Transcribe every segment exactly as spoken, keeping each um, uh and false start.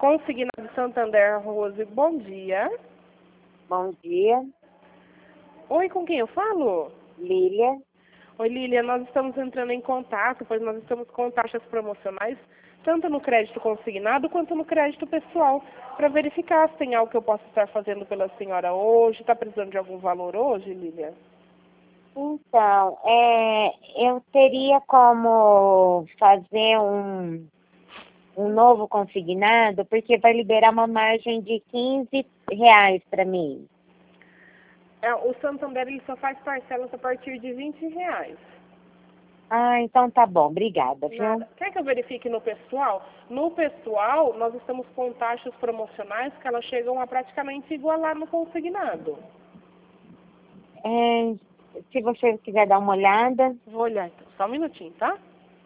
Consignado Santander Rose, bom dia. Bom dia. Oi, com quem eu falo? Lília. Oi, Lília, nós estamos entrando em contato, pois nós estamos com taxas promocionais, tanto no crédito consignado quanto no crédito pessoal, para verificar se tem algo que eu possa estar fazendo pela senhora hoje. Está precisando de algum valor hoje, Lília? Então, é, eu teria como fazer um, um novo consignado, porque vai liberar uma margem de quinze reais para mim. É, o Santander ele só faz parcelas a partir de vinte reais. Ah, então tá bom. Obrigada, viu? Nada. Quer que eu verifique no pessoal? No pessoal, nós estamos com taxas promocionais que elas chegam a praticamente igualar no consignado. É, se você quiser dar uma olhada. Vou olhar então, só um minutinho, tá?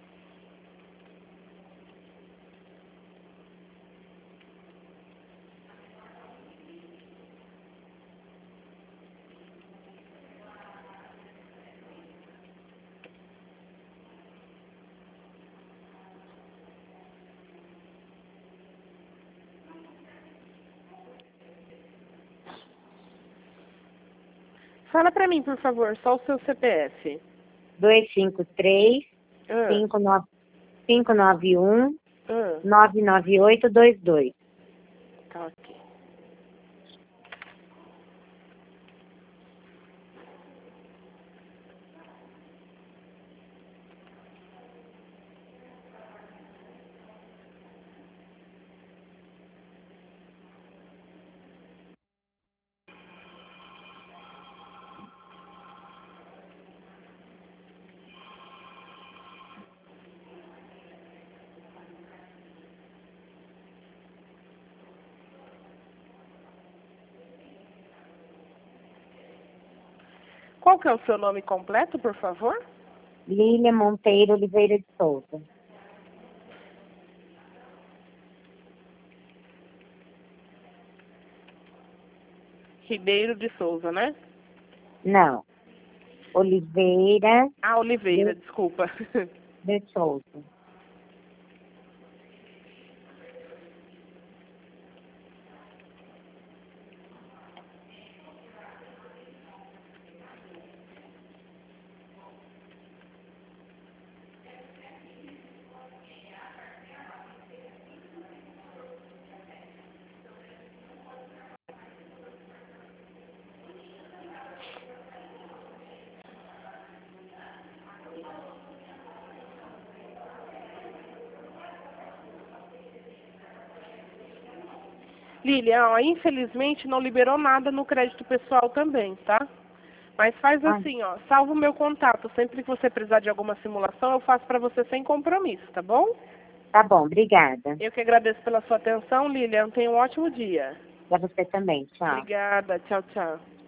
Fala pra mim, por favor, só o seu C P F. dois cinco três, Ah, cinco nove um, ah, nove nove oito dois dois. tá ok. Qual que é o seu nome completo, por favor? Lília Monteiro Oliveira de Souza. Ribeiro de Souza, né? Não. Oliveira Ah, Oliveira, de, desculpa. de Souza. Lilian, ó, infelizmente não liberou nada no crédito pessoal também, tá? Mas faz Ah, assim, ó, salva o meu contato. Sempre que você precisar de alguma simulação, eu faço pra você sem compromisso, tá bom? tá bom, obrigada. Eu que agradeço pela sua atenção, Lilian. Tenha um ótimo dia. Para você também, tchau. Obrigada. Tchau, tchau.